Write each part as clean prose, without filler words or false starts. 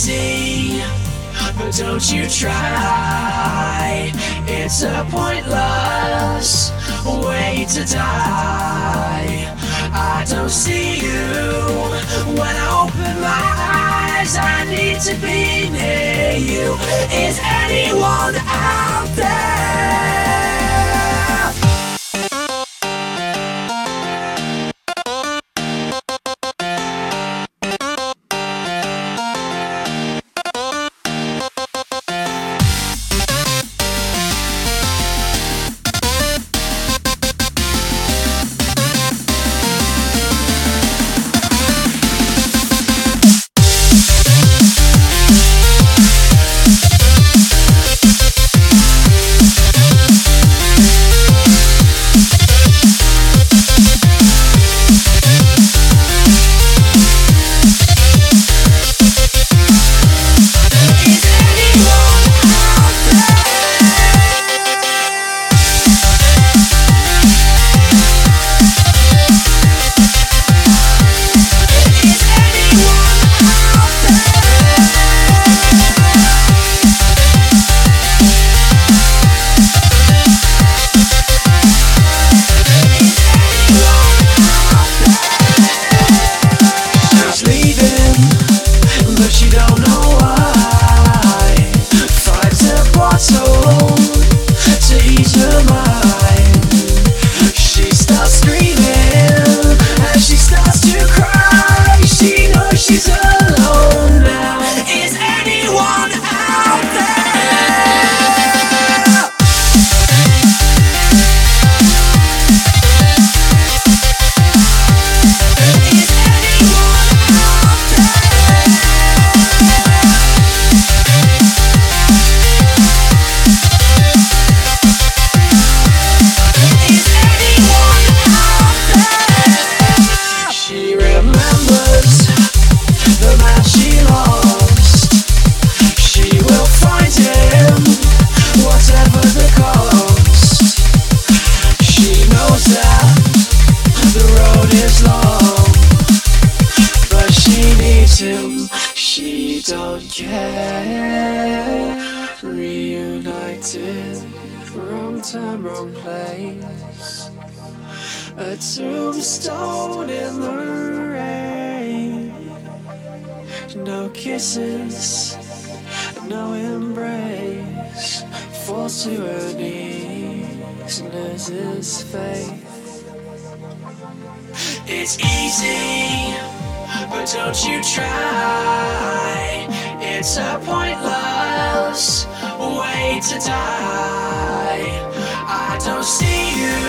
easy, but don't you try. It's a pointless way to die. I don't see you when I open my eyes. I need to be near you. Is anyone out there? She's alone now. Is anyone out there? Is anyone out there? Is anyone out there? She remembers the man she lost. She will find him, whatever the cost. She knows that the road is long, but she needs him. She don't care. Reunited, wrong time, wrong place. A tombstone in the rain. No kisses, no embrace. Falls to her knees, loses faith. It's easy, but don't you try. It's a pointless way to die. I don't see you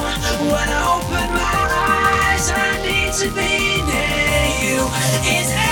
when I open my eyes. I need to be near you. Is